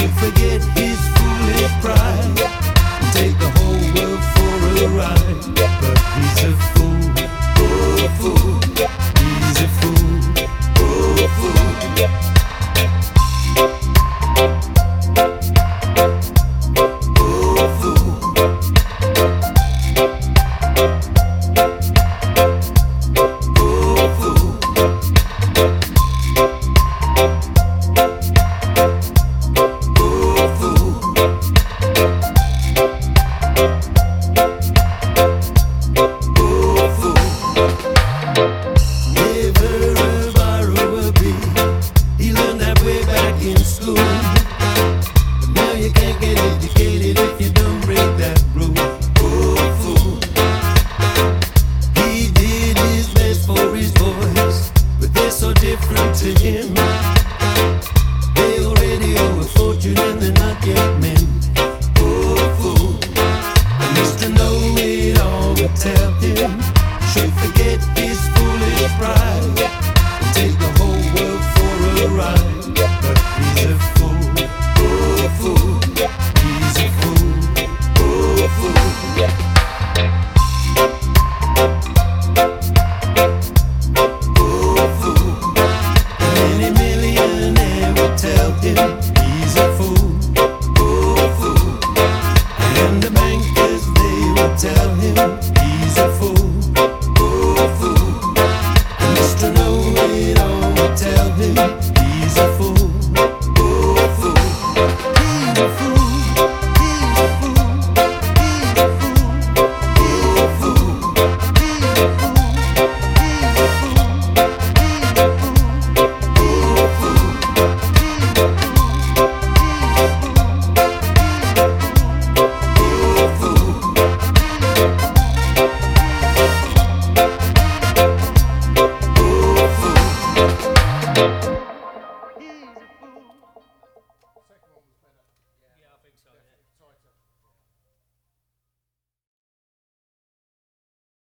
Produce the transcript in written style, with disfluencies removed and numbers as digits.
should forget his foolish pride and take the whole world for a ride. But he's a fool, oh fool, he's a fool, oh fool. Different to him. They already owe a fortune and they're not yet men. Oh fool, I used to know it all would tell him. Should forget his foolish pride and take the whole world for a ride. But he's a fool, oh fool, he's a fool, oh fool. He's a fool, oh fool. And the bankers, they will tell him he's a fool, oh fool. And Mr. Know-it-all will tell him he's a fool, oh fool. He's a fool, he's a fool, he's a fool, he's a fool, he's a fool, he's a fool, he's a fool, oh fool.